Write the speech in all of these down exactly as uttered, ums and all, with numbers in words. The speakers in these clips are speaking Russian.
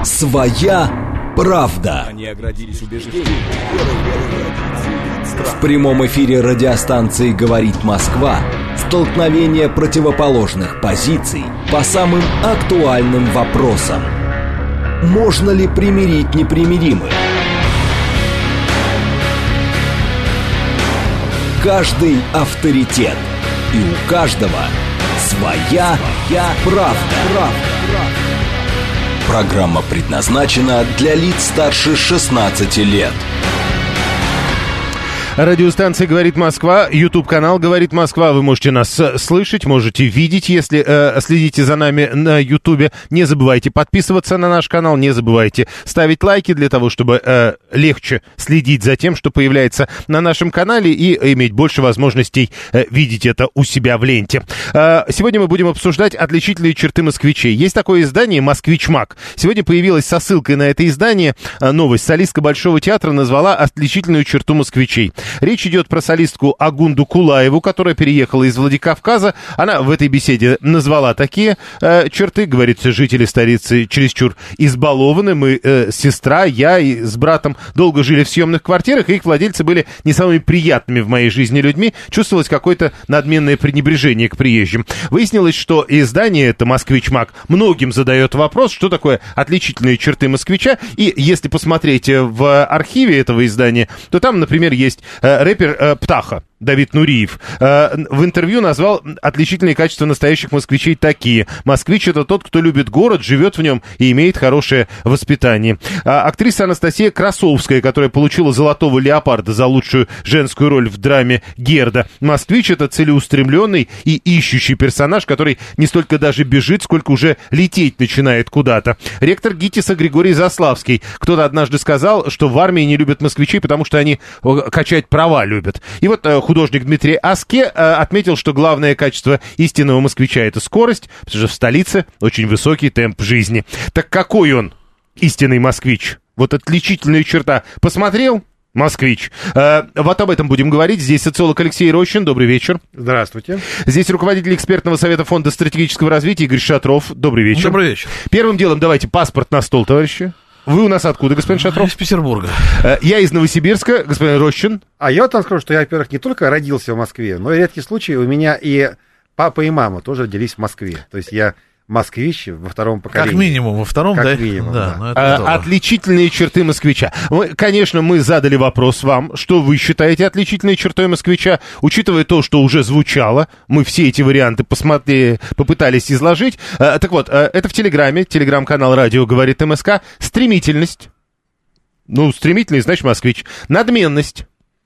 Своя правда. Они оградились убеждением. В прямом эфире радиостанции «Говорит Москва» столкновение противоположных позиций по самым актуальным вопросам. Можно ли примирить непримиримых? Каждый авторитет, и у каждого своя правда. Программа предназначена для лиц старше шестнадцати лет. Радиостанция «Говорит Москва», YouTube-канал «Говорит Москва». Вы можете нас слышать, можете видеть, если э, следите за нами на YouTube. Не забывайте подписываться на наш канал, не забывайте ставить лайки для того, чтобы э, легче следить за тем, что появляется на нашем канале, и иметь больше возможностей э, видеть это у себя в ленте. Э, сегодня мы будем обсуждать отличительные черты москвичей. Есть такое издание «Москвич-Мак». Сегодня появилась со ссылкой на это издание э, новость. Солистка Большого театра назвала отличительную черту москвичей. Речь идет про солистку Агунду Кулаеву, которая переехала из Владикавказа. Она в этой беседе назвала такие э, черты. Говорится, жители столицы чересчур избалованы. Мы, э, сестра, я и с братом долго жили в съемных квартирах, и их владельцы были не самыми приятными в моей жизни людьми. Чувствовалось какое-то надменное пренебрежение к приезжим. Выяснилось, что издание это «Москвич-Мак» многим задает вопрос, что такое отличительные черты москвича. И если посмотреть в архиве этого издания, то там, например, есть рэпер э, Птаха Давид Нуриев э, в интервью назвал отличительные качества настоящих москвичей такие. Москвич — это тот, кто любит город, живет в нем и имеет хорошее воспитание. А актриса Анастасия Красовская, которая получила «Золотого леопарда» за лучшую женскую роль в драме «Герда». Москвич — это целеустремленный и ищущий персонаж, который не столько даже бежит, сколько уже лететь начинает куда-то. Ректор ГИТИСа Григорий Заславский. Кто-то однажды сказал, что в армии не любят москвичей, потому что они качать права любят. И вот художник Дмитрий Аске э, отметил, что главное качество истинного москвича — это скорость, потому что в столице очень высокий темп жизни. Так какой он, истинный москвич? Вот отличительная черта. Посмотрел? Москвич. Э, вот об этом будем говорить. Здесь социолог Алексей Рощин. Добрый вечер. Здравствуйте. Здесь руководитель экспертного совета Фонда стратегического развития Игорь Шатров. Добрый вечер. Добрый вечер. Первым делом давайте паспорт на стол, товарищи. Вы у нас откуда, господин Шатров? Из Петербурга. Я из Новосибирска, господин Рощин. А я вот вам скажу, что я, во-первых, не только родился в Москве, но и редкий случай у меня и папа, и мама тоже родились в Москве. То есть я москвич во втором поколении. Как минимум, во втором, как да? Минимум, да. да. Ну, это а, отличительные черты москвича. Мы, конечно, мы задали вопрос вам, что вы считаете отличительной чертой москвича, учитывая то, что уже звучало, мы все эти варианты посмотрели, попытались изложить. А, так вот, это в Телеграме, телеграм-канал «Радио говорит МСК». Стремительность. Ну, стремительный, значит, москвич. Надменность.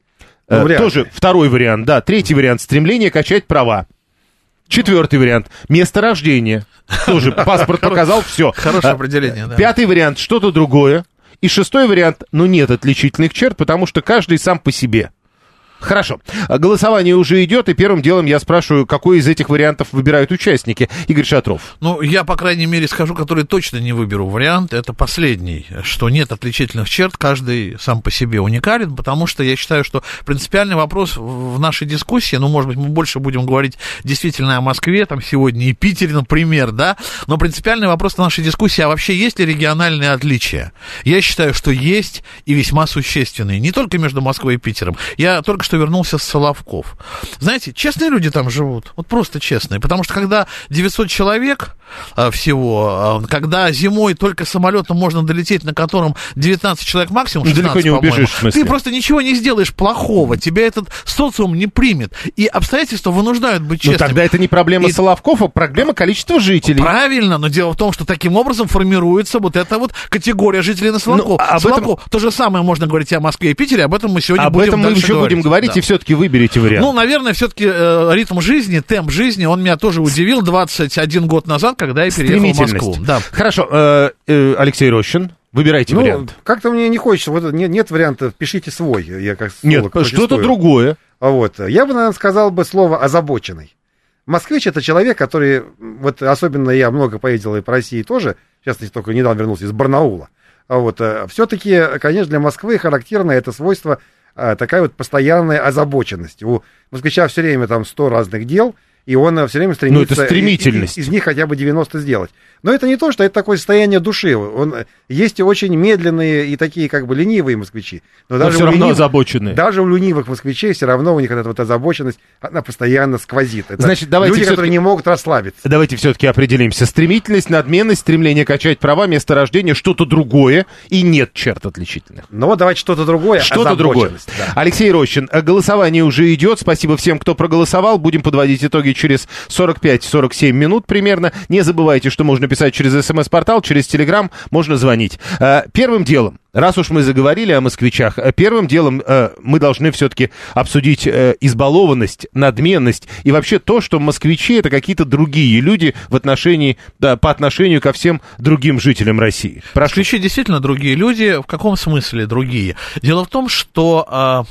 Ну, а, тоже второй вариант, да. Третий вариант — стремление качать права. Четвертый вариант — место рождения. Тоже паспорт показал, все. Хорошее определение, да. Пятый вариант — что-то другое. И шестой вариант — ну, нет отличительных черт, потому что каждый сам по себе. Хорошо. Голосование уже идет, и первым делом я спрашиваю, какой из этих вариантов выбирают участники. Игорь Шатров. Ну, я, по крайней мере, скажу, который точно не выберу вариант. Это последний, что нет отличительных черт, каждый сам по себе уникален, потому что я считаю, что принципиальный вопрос в нашей дискуссии, ну, может быть, мы больше будем говорить действительно о Москве, там, сегодня и Питере, например, да, но принципиальный вопрос в нашей дискуссии, а вообще есть ли региональные отличия? Я считаю, что есть, и весьма существенные, не только между Москвой и Питером. Я только что что вернулся с Соловков. Знаете, честные люди там живут, вот просто честные, потому что когда девятьсот человек а, всего, а, когда зимой только самолетом можно долететь, на котором девятнадцать человек максимум, шестнадцать, далеко не убежишь, в смысле. Ты просто ничего не сделаешь плохого, тебя этот социум не примет, и обстоятельства вынуждают быть честными. Ну тогда это не проблема и... Соловков, а проблема количества жителей. Правильно, но дело в том, что таким образом формируется вот эта вот категория жителей на Соловков. Ну, об Соловков. этом... То же самое можно говорить и о Москве и Питере, об этом мы сегодня об будем этом мы еще говорить. будем говорить, да. И все-таки выберите вариант. Ну, наверное, все-таки э, ритм жизни, темп жизни, он меня тоже удивил двадцать один год назад, когда я переехал в Москву. Да. Хорошо, э, э, Алексей Рощин, выбирайте ну, вариант. Как-то мне не хочется, вот нет, нет варианта, пишите свой. Я как нет, что-то другое. Вот. Я бы, наверное, сказал бы слово «озабоченный». Москвич — это человек, который, вот особенно я много поездил и по России тоже, в частности, только недавно вернулся из Барнаула. Вот. Все-таки, конечно, для Москвы характерно это свойство, такая вот постоянная озабоченность. У москвича все время там сто разных дел, и он все время стремится ну, это стремительность. Из, из, из них хотя бы девяносто сделать. Но это не то, что это такое состояние души. Он, есть и очень медленные и такие как бы ленивые москвичи. Но, но даже все у равно ленивых, озабоченные. Даже у ленивых москвичей все равно у них эта вот озабоченность, она постоянно сквозит. Это Значит, давайте люди, которые не могут расслабиться. Давайте все-таки определимся. Стремительность, надменность, стремление качать права, место рождения, что-то другое, и нет черт отличительных. Ну вот давайте что-то другое. Что-то другое. Да. Алексей Рощин, голосование уже идет. Спасибо всем, кто проголосовал. Будем подводить итоги через сорок пять — сорок семь минут примерно. Не забывайте, что можно писать через смс-портал, через телеграм, можно звонить. Первым делом, раз уж мы заговорили о москвичах, первым делом мы должны все-таки обсудить избалованность, надменность и вообще то, что москвичи — это какие-то другие люди в отношении, да, по отношению ко всем другим жителям России. Прошу. Москвичи действительно другие люди. В каком смысле другие? Дело в том, что...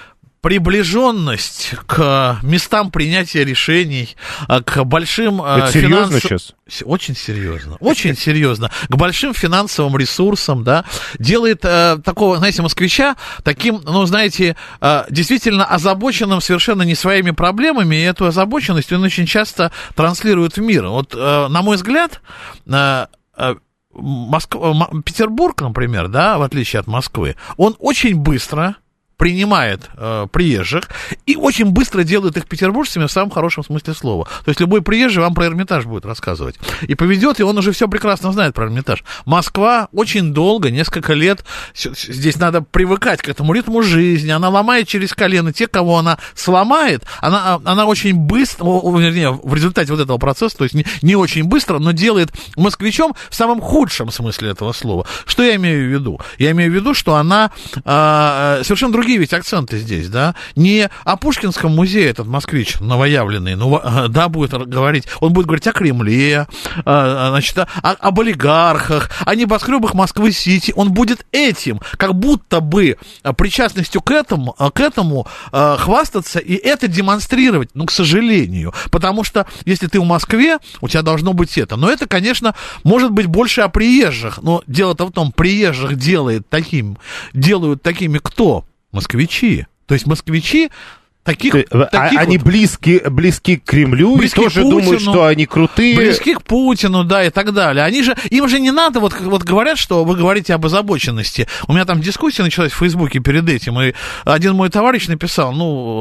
приближенность к местам принятия решений, к большим... Это серьезно финанс... сейчас? Очень серьезно, очень серьезно. К большим финансовым ресурсам, да, делает э, такого, знаете, москвича таким, ну, знаете, э, действительно озабоченным совершенно не своими проблемами, и эту озабоченность он очень часто транслирует в мир. Вот, э, на мой взгляд, э, э, Моск... Петербург, например, да, в отличие от Москвы, он очень быстро... принимает э, приезжих и очень быстро делает их петербуржцами в самом хорошем смысле слова. То есть любой приезжий вам про Эрмитаж будет рассказывать. И поведет, и он уже все прекрасно знает про Эрмитаж. Москва очень долго, несколько лет, здесь надо привыкать к этому ритму жизни, она ломает через колено тех, кого она сломает, она, она очень быстро, вернее, в результате вот этого процесса, то есть не, не очень быстро, но делает москвичом в самом худшем смысле этого слова. Что я имею в виду? Я имею в виду, что она э, совершенно другие ведь акценты здесь, да, не о Пушкинском музее этот москвич новоявленный, ну, да, будет говорить, он будет говорить о Кремле, значит, о, об олигархах, о небоскребах Москвы-Сити, он будет этим, как будто бы причастностью к этому, к этому хвастаться и это демонстрировать, ну, к сожалению, потому что если ты в Москве, у тебя должно быть это, но это, конечно, может быть больше о приезжих, но дело-то в том, приезжих делает таким, делают такими кто? Москвичи. То есть москвичи таких... А, таких они вот, близки, близки к Кремлю близки и тоже Путину, думают, что они крутые. Близки к Путину, да, и так далее. Они же, им же не надо, вот, вот говорят, что вы говорите об озабоченности. У меня там дискуссия началась в Фейсбуке перед этим, и один мой товарищ написал,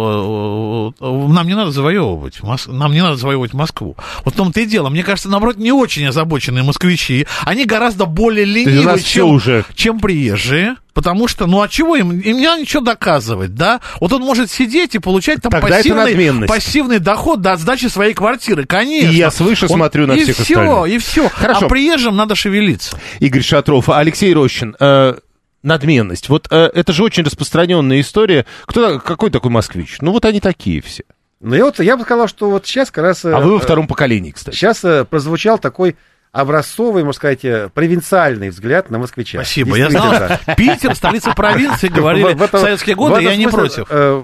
ну, нам не надо завоевывать, нам не надо завоевывать Москву. Вот в том-то и дело. Мне кажется, наоборот, не очень озабоченные москвичи. Они гораздо более ленивые, чем, уже. чем приезжие. Потому что, ну, а чего им? Им не надо ничего доказывать, да? Вот он может сидеть и получать там пассивный, пассивный доход до отсдачи своей квартиры, конечно. И я свыше он... смотрю на и всех все, остальных. И все, и все. Хорошо. А приезжим надо шевелиться. Игорь Шатров, Алексей Рощин, э, надменность. Вот э, это же очень распространенная история. Кто, какой такой москвич? Ну, вот они такие все. Ну, я, вот, я бы сказал, что вот сейчас как раз... А вы во втором поколении, кстати. Сейчас э, прозвучал такой... образцовый, можно сказать, провинциальный взгляд на москвича. Спасибо. Я знал, Питер, столица провинции, говорили в советские годы, я не против.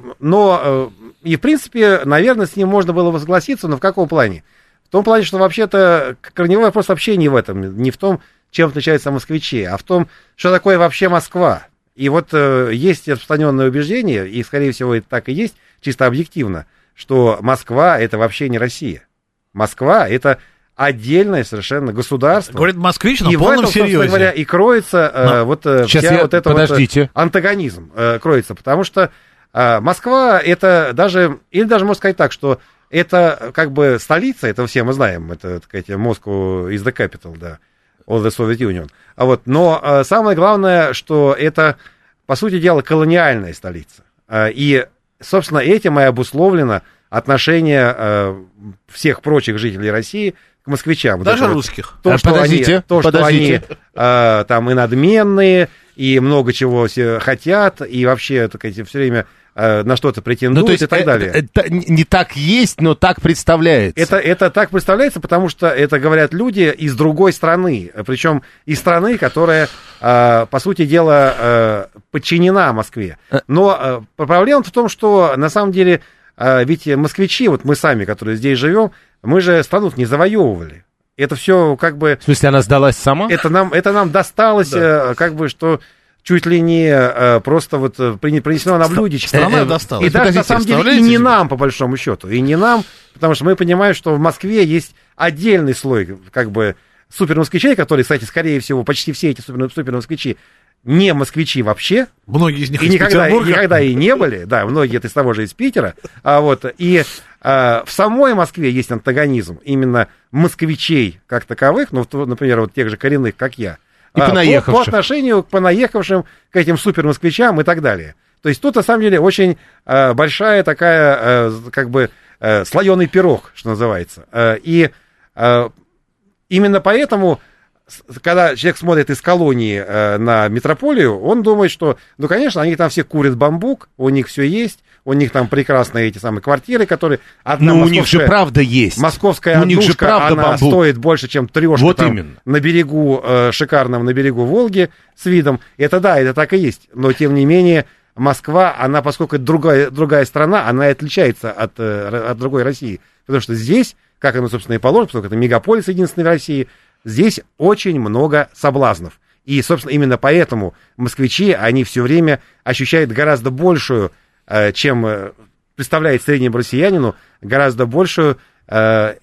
Но, и в принципе, наверное, с ним можно было согласиться, но в каком плане? В том плане, что вообще-то корневой вопрос вообще не в этом, не в том, чем отличаются москвичи, а в том, что такое вообще Москва. И вот есть распространенное убеждение, и, скорее всего, это так и есть, чисто объективно, что Москва — это вообще не Россия. Москва — это отдельное совершенно государство. Говорит москвич, но и в полном в этом, серьезе. Говоря, и кроется э, вот э, вся я... вот эта Подождите. вот антагонизм э, кроется, потому что э, Москва это даже, или даже можно сказать так, что это как бы столица, это все мы знаем, это, так сказать, Moscow is the capital, да, of the Soviet Union. А вот, но э, самое главное, что это, по сути дела, колониальная столица. Э, и, собственно, этим и обусловлено отношение э, всех прочих жителей России к москвичам. Даже вот русских. То, а, что подождите, они, то, подождите. что они э, там и надменные, и много чего все хотят, и вообще, так сказать, все время э, на что-то претендуют, ну, то есть, и так это, далее. Это, это не так есть, но так представляется. Это, это так представляется, потому что это говорят люди из другой страны, причем из страны, которая, э, по сути дела, э, подчинена Москве. Но э, проблема в том, что на самом деле э, ведь москвичи, вот мы сами, которые здесь живем, мы же страну не завоевывали. Это все как бы... В смысле, она сдалась сама? Это нам, это нам досталось, да. Как бы, что чуть ли не э, просто вот принесено на блюдечке. Страна э, досталась. И даже, на самом деле, и не себе? нам, по большому счету, и не нам, потому что мы понимаем, что в Москве есть отдельный слой, как бы, супермосквичей, которые, кстати, скорее всего, почти все эти супер, супермосквичи не москвичи вообще. Многие из них и из никогда, Петербурга. никогда и не были, да, многие это из того же из Питера. А вот, и а, в самой Москве есть антагонизм именно москвичей как таковых, ну, например, вот тех же коренных, как я, и а, понаехавших. По, по отношению к понаехавшим, к этим супермосквичам и так далее. То есть тут, на самом деле, очень а, большая такая, а, как бы, а, слоеный пирог, что называется. А, и а, именно поэтому, когда человек смотрит из колонии э, на метрополию, он думает, что, ну, конечно, они там все курят бамбук, у них все есть, у них там прекрасные эти самые квартиры, которые... Но у них же правда есть. Московская у них же однушка, правда она бамбук. стоит больше, чем трешка вот там, именно. на берегу, э, шикарном на берегу Волги с видом. Это да, это так и есть. Но, тем не менее, Москва, она, поскольку это другая, другая страна, она отличается от, э, от другой России. Потому что здесь, как оно, собственно, и положено, поскольку это мегаполис единственный в России, здесь очень много соблазнов. И, собственно, именно поэтому москвичи, они все время ощущают гораздо большую, э, чем э, представляет среднему россиянину, гораздо большую э,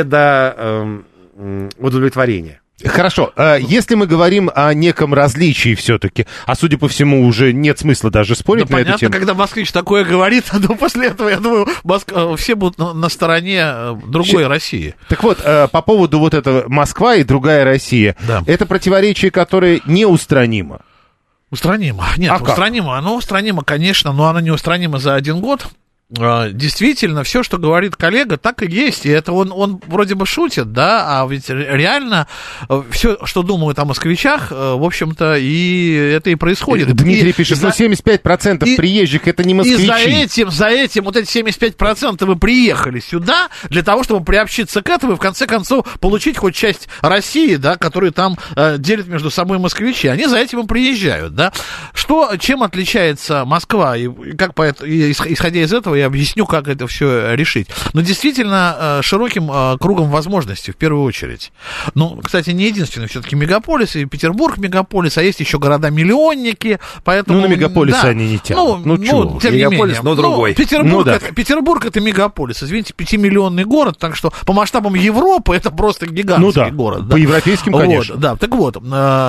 недоудовлетворение. Хорошо, если мы говорим о неком различии все-таки, а судя по всему уже нет смысла даже спорить да на понятно, эту тему. Когда москвич такое говорит, но после этого, я думаю, Моск... все будут на, на стороне другой Все... России. Так вот, по поводу вот этого Москва и другая Россия, да. Это противоречие, которое неустранимо. Устранимо. Нет, а устранимо. как? Оно устранимо, конечно, но оно не устранимо за один год. Действительно, все, что говорит коллега, так и есть. И это он, он вроде бы шутит, да, а ведь реально все, что думают о москвичах, в общем-то, и это и происходит. Дмитрий и пишет, за... ну семьдесят пять процентов и... приезжих это не москвичи. И за этим, за этим, вот эти семьдесят пять процентов вы приехали сюда для того, чтобы приобщиться к этому и в конце концов получить хоть часть России, да, которую там э, делят между собой москвичи. Они за этим и приезжают, да. Что, чем отличается Москва, и, и как по, и, исходя из этого, я объясню, как это все решить. Но действительно широким кругом возможностей, в первую очередь. Ну, кстати, не единственный все-таки мегаполис, и Петербург мегаполис, а есть еще города-миллионники, поэтому... Ну, на мегаполисы да, они не тянут. Ну, ну, ну тем мегаполис, не менее. но другой. Ну, Петербург, ну, да. это, Петербург это мегаполис, извините, пятимиллионный город, так что по масштабам Европы это просто гигантский ну, да. город. Да. По европейским, конечно. Вот, да, так вот,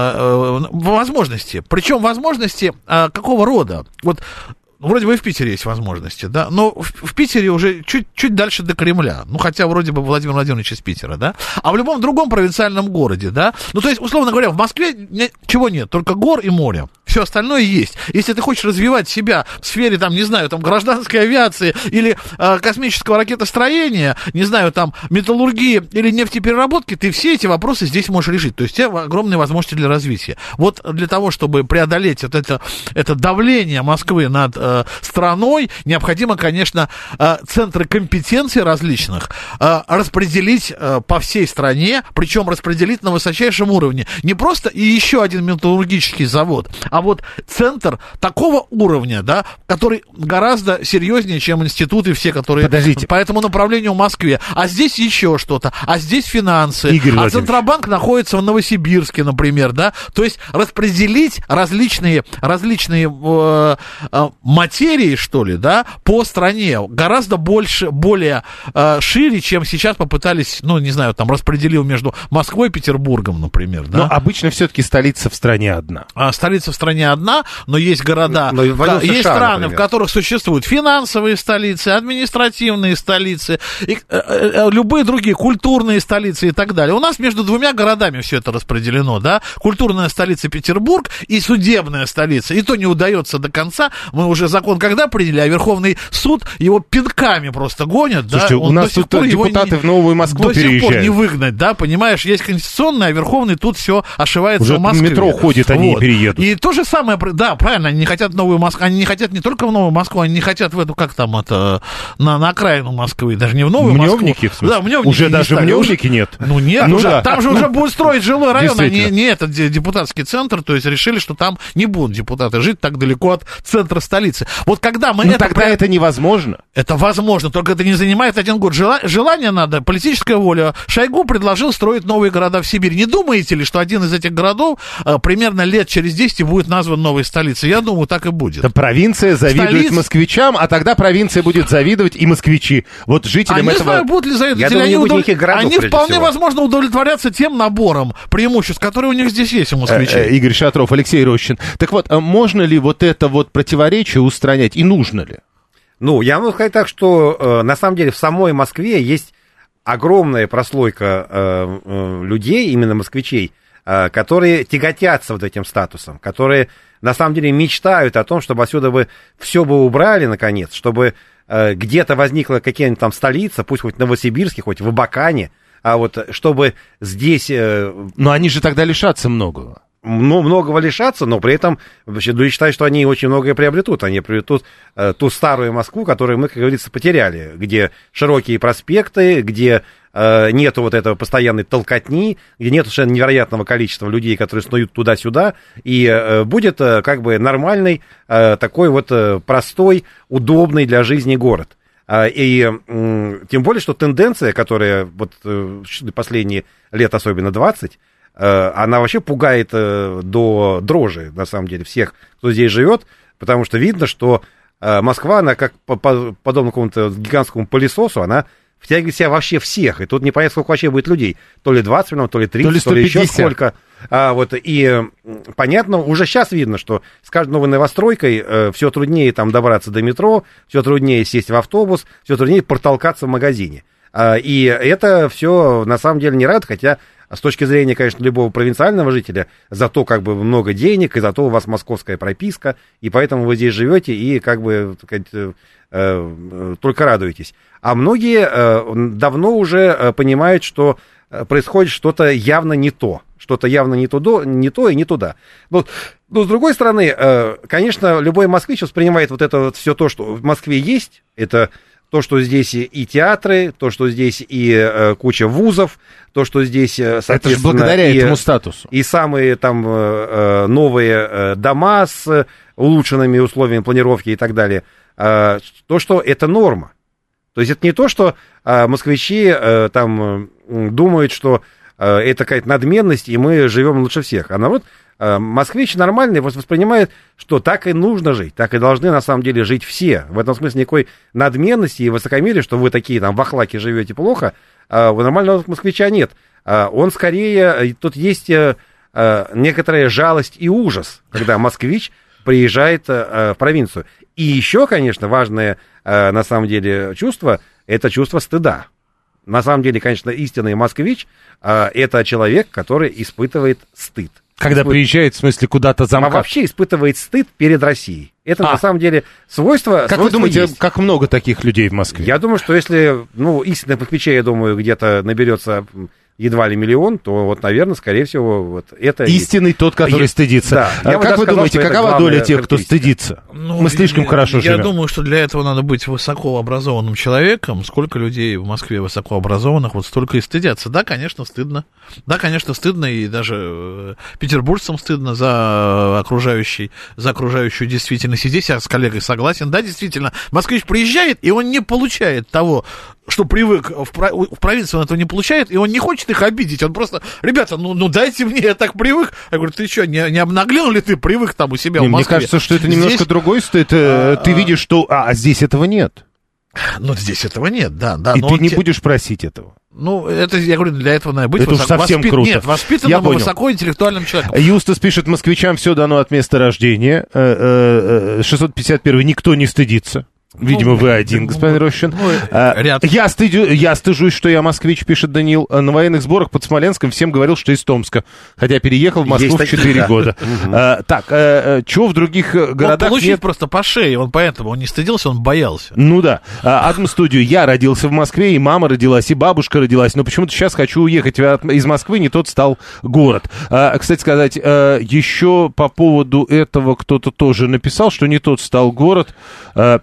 возможности. Причем возможности какого рода? Вот вроде бы и в Питере есть возможности, да, но в, в Питере уже чуть, чуть дальше до Кремля, ну, хотя вроде бы Владимир Владимирович из Питера, да, а в любом другом провинциальном городе, да, ну, то есть, условно говоря, в Москве не, чего нет, только гор и море, все остальное есть. Если ты хочешь развивать себя в сфере, там, не знаю, там, гражданской авиации или э, космического ракетостроения, не знаю, там, металлургии или нефтепереработки, ты все эти вопросы здесь можешь решить, то есть у тебя огромные возможности для развития. Вот для того, чтобы преодолеть вот это, это давление Москвы над страной, необходимо, конечно, центры компетенций различных распределить по всей стране, причем распределить на высочайшем уровне. Не просто и еще один металлургический завод, а вот центр такого уровня, да, который гораздо серьезнее, чем институты все, которые Подождите. по этому направлению в Москве. А здесь еще что-то, а здесь финансы, Игорь а Центробанк находится в Новосибирске, например, да, то есть распределить различные, различные э, э, материи, что ли, да, по стране гораздо больше, более э, шире, чем сейчас попытались, ну, не знаю, там, распределил между Москвой и Петербургом, например, да. Но обычно все-таки столица в стране одна. А, столица в стране одна, но есть города, но, но ка- есть США, страны, например. в которых существуют финансовые столицы, административные столицы, и, э, э, любые другие, культурные столицы и так далее. У нас между двумя городами все это распределено, да, культурная столица Петербург и судебная столица, и то не удается до конца, мы уже закон когда приняли, а Верховный суд его пинками просто гонят. Слушайте, да? у нас тут депутаты не, в Новую Москву до переезжают. сих пор не выгнать, да, понимаешь, есть конституционный, а Верховный тут все ошивается уже в Москве. Уже метро ходит, они вот. Не переедут. И то же самое, да, правильно, они не хотят в Новую Москву, они не хотят не только в Новую Москву, они не хотят в эту, как там, это, на, на окраину Москвы, даже не в Новую Мневники, Москву. В смысле? Да, Мневники уже даже стали. Мневники нет. Ну нет, ну, уже, да. там же ну, уже будут строить жилой район, а не, не этот депутатский центр, то есть решили, что там не будут депутаты жить так далеко от центра столицы. Вот когда мы ну, это... тогда это невозможно. Это возможно, только это не занимает один год. Жела... Желание надо, политическая воля. Шойгу предложил строить новые города в Сибири. Не думаете ли, что один из этих городов э, примерно лет через десять будет будет назван новой столицей. Я думаю, так и будет. Да, провинция завидует Столиц... москвичам, а тогда провинция будет завидовать и москвичи. Вот жителям а этого... не знаю, будут ли завидовать. Я или думаю, они не будет удов... никаких городов, Они вполне всего. возможно удовлетворятся тем набором преимуществ, которые у них здесь есть, у москвичей. Э, э, Игорь Шатров, Алексей Рощин. Так вот, а можно ли вот это вот противоречие устранять и нужно ли? Ну, я могу сказать так, что э, на самом деле в самой Москве есть огромная прослойка э, э, людей, именно москвичей, э, которые тяготятся вот этим статусом, которые на самом деле мечтают о том, чтобы отсюда бы все бы убрали, наконец, чтобы э, где-то возникла какая-нибудь там столица, пусть хоть в Новосибирске, хоть в Абакане, а вот чтобы здесь... Э, Но они же тогда лишатся многого. Ну, многого лишатся, но при этом я считаю, что они очень многое приобретут. Они приобретут э, ту старую Москву, которую мы, как говорится, потеряли, где широкие проспекты, где э, нету вот этого постоянной толкотни, где нет совершенно невероятного количества людей, которые снуют туда-сюда, и э, будет э, как бы нормальный, э, такой вот э, простой, удобный для жизни город. Э, и э, тем более, что тенденция, которая вот э, последние лет, особенно двадцать, она вообще пугает до дрожи, на самом деле, всех, кто здесь живет, потому что видно, что Москва, она как подобно какому-то гигантскому пылесосу, она втягивает в себя вообще всех, и тут непонятно, сколько вообще будет людей, то ли двадцать миллионов, то ли тридцать, то ли, то ли еще сколько. А, вот, и понятно, уже сейчас видно, что с каждой новой новостройкой э, все труднее там добраться до метро, все труднее сесть в автобус, все труднее протолкаться в магазине. А, и это все на самом деле не радует, хотя с точки зрения, конечно, любого провинциального жителя, зато как бы много денег, и зато у вас московская прописка, и поэтому вы здесь живете и как бы, так сказать, э, э, только радуетесь. А многие э, давно уже э, понимают, что происходит что-то явно не то, что-то явно не, тудо, не то и не туда. Но, но с другой стороны, э, конечно, любой москвич воспринимает вот это вот все то, что в Москве есть, это... То, что здесь и театры, то, что здесь и э, куча вузов, то, что здесь, соответственно... Это же благодаря и, этому статусу. И самые там э, новые э, дома с улучшенными условиями планировки и так далее. Э, то, что это норма. То есть это не то, что э, москвичи э, там э, думают, что э, это какая-то надменность, и мы живем лучше всех. А наоборот, москвич нормальный воспринимает, что так и нужно жить, так и должны на самом деле жить все. В этом смысле никакой надменности и высокомерия, что вы такие там вахлаки живете плохо, у нормального москвича нет. Он скорее, тут есть некоторая жалость и ужас, когда москвич приезжает в провинцию. И еще, конечно, важное на самом деле чувство, это чувство стыда. На самом деле, конечно, истинный москвич это человек, который испытывает стыд. Когда испыт... приезжает, в смысле, куда-то замкнуть. А вообще испытывает стыд перед Россией. Это, а. на самом деле, свойство... Как свойство вы думаете, есть. Как много таких людей в Москве? Я думаю, что если, ну, истинных москвичей, я думаю, где-то наберется едва ли миллион, то вот, наверное, скорее всего, вот это... Истинный есть. Тот, который есть. Стыдится. Да. А как вы сказал, думаете, какова доля тех, кто стыдится? Ну, Мы слишком я, хорошо я живем. Я думаю, что для этого надо быть высокообразованным человеком. Сколько людей в Москве высокообразованных, вот столько и стыдятся. Да, конечно, стыдно. Да, конечно, стыдно, и даже петербуржцам стыдно за окружающий, за окружающую действительность. И здесь я с коллегой согласен. Да, действительно, москвич приезжает, и он не получает того, что привык в, про, в провинции, он этого не получает, и он не хочет их обидеть. Он просто, ребята, ну, ну дайте мне, я так привык. Я говорю, ты что, не, не обнаглел ли ты, привык там у себя не, в Москве? Мне кажется, что это немножко здесь... другой стыд. А, ты а... видишь, что... А, а здесь этого нет. Ну, здесь этого нет, да. да и но ты не те... будешь просить этого. Ну, это, я говорю, для этого надо быть это высоко... совсем воспит... круто. Нет, воспитанным и высокоинтеллектуальным человеком. Юстас пишет, москвичам все дано от места рождения. шестьсот пятьдесят первый никто не стыдится. Видимо, вы один, господин Рощин. Ну, ряд. Я, стыдю, я стыжусь, что я москвич, пишет Даниил. На военных сборах под Смоленском всем говорил, что из Томска. Хотя переехал в Москву в четыре года. а, так, а, чего в других городах он получил нет? просто по шее, он поэтому, он не стыдился, он боялся. Ну да. Атом-студию. Я родился в Москве, и мама родилась, и бабушка родилась. Но почему-то сейчас хочу уехать из Москвы, не тот стал город. А, кстати сказать, а, еще по поводу этого кто-то тоже написал, что не тот стал город. А,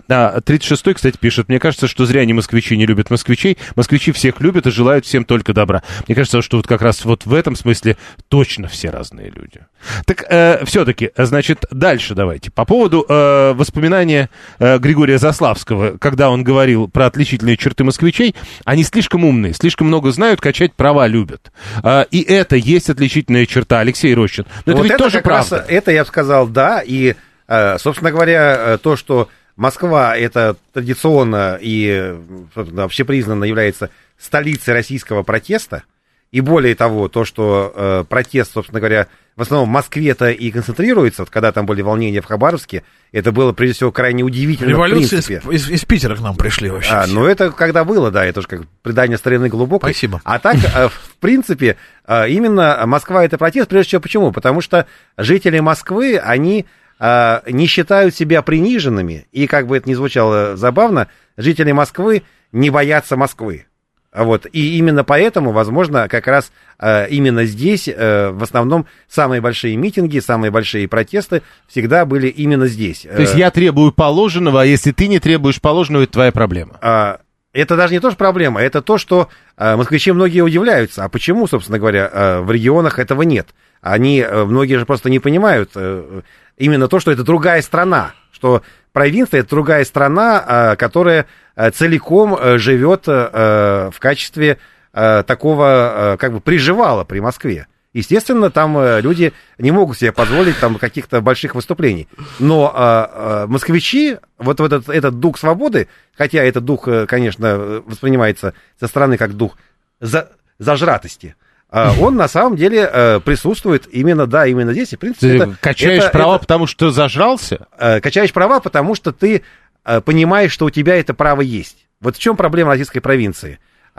тридцать шестой, кстати, пишет: мне кажется, что зря не москвичи не любят москвичей. Москвичи всех любят и желают всем только добра. Мне кажется, что вот как раз вот в этом смысле точно все разные люди. Так, э, все-таки, значит, дальше давайте. По поводу э, воспоминания э, Григория Заславского, когда он говорил про отличительные черты москвичей, они слишком умные, слишком много знают, качать права любят. Э, и это есть отличительная черта. Алексей Рощин. Но это вот ведь это тоже правда. Раз, это я бы сказал, да. И, э, собственно говоря, то, что Москва это традиционно и общепризнанно является столицей российского протеста, и более того, то, что э, протест, собственно говоря, в основном в Москве-то и концентрируется, вот когда там были волнения в Хабаровске, это было, прежде всего, крайне удивительно. Революции из, из, из Питера к нам пришли вообще. А, ну, это когда было, да, это же как предание старины глубокой. Спасибо. А так, э, в принципе, э, именно Москва это протест, прежде всего, почему? Потому что жители Москвы, они э, не считают себя приниженными, и, как бы это ни звучало забавно, жители Москвы не боятся Москвы. Вот. И именно поэтому, возможно, как раз э, именно здесь э, в основном самые большие митинги, самые большие протесты всегда были именно здесь. То есть я требую положенного, а если ты не требуешь положенного, это твоя проблема. А, это даже не то, что проблема, это то, что э, москвичи многие удивляются. А почему, собственно говоря, э, в регионах этого нет? Они, э, многие же просто не понимают э, именно то, что это другая страна, что провинция — это другая страна, э, которая целиком живет э, в качестве э, такого, э, как бы, приживала при Москве. Естественно, там э, люди не могут себе позволить там каких-то больших выступлений. Но э, э, москвичи, вот, вот этот, этот дух свободы, хотя этот дух, э, конечно, воспринимается со стороны как дух за, зажратости, э, он на самом деле э, присутствует именно, да, именно здесь. И, в принципе, ты это, качаешь это, права, это, потому что зажрался? Э, качаешь права, потому что ты понимаешь, что у тебя это право есть. Вот в чем проблема российской провинции.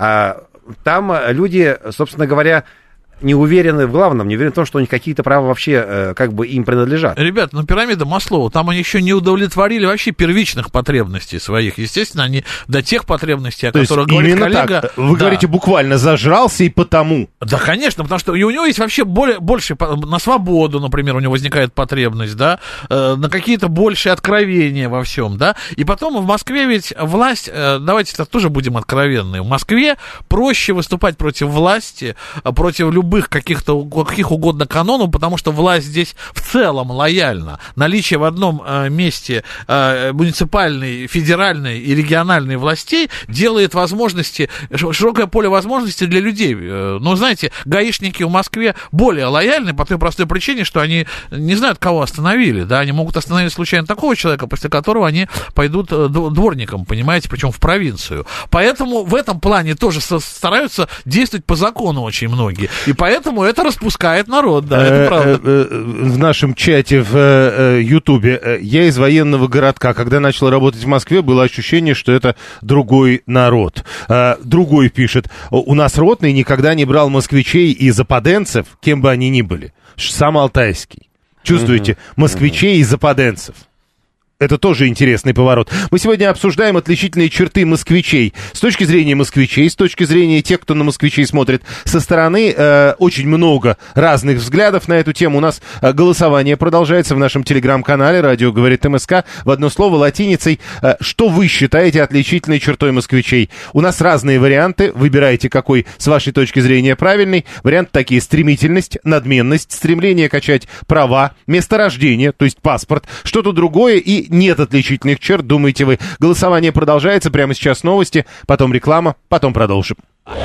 Там люди, собственно говоря, не уверены в главном, не уверены в том, что у них какие-то права вообще как бы им принадлежат. Ребят, ну пирамида Маслоу, там они еще не удовлетворили вообще первичных потребностей своих. Естественно, они до тех потребностей, о То которых говорит коллега... Так, вы да. говорите буквально «зажрался» и потому. Да, конечно, потому что и у него есть вообще более, больше, на свободу, например, у него возникает потребность, да, э, на какие-то большие откровения во всем, да. И потом в Москве ведь власть, э, давайте так тоже будем откровенны, в Москве проще выступать против власти, против любых любых каких-то, каких угодно канонов, потому что власть здесь в целом лояльна. Наличие в одном э, месте э, муниципальной, федеральной и региональной властей делает возможности, широкое поле возможностей для людей. Э, но, знаете, гаишники в Москве более лояльны по той простой причине, что они не знают, кого остановили. Да? Они могут остановить случайно такого человека, после которого они пойдут дворником, понимаете, причем в провинцию. Поэтому в этом плане тоже стараются действовать по закону очень многие. И поэтому это распускает народ, да, это правда. В нашем чате в Ютубе: я из военного городка. Когда начал работать в Москве, было ощущение, что это другой народ. Другой пишет: у нас ротный никогда не брал москвичей и западенцев, кем бы они ни были. Сам Алтайский. Чувствуете? Москвичей и западенцев. Это тоже интересный поворот. Мы сегодня обсуждаем отличительные черты москвичей. С точки зрения москвичей, с точки зрения тех, кто на москвичей смотрит со стороны, э, очень много разных взглядов на эту тему. У нас э, голосование продолжается в нашем телеграм-канале «Радио говорит МСК». В одно слово латиницей. Э, что вы считаете отличительной чертой москвичей? У нас разные варианты. Выбирайте, какой с вашей точки зрения правильный. Варианты такие: стремительность, надменность, стремление качать права, место рождения, то есть паспорт, что-то другое и нет отличительных черт, думаете вы. Голосование продолжается. Прямо сейчас новости, потом реклама, потом продолжим.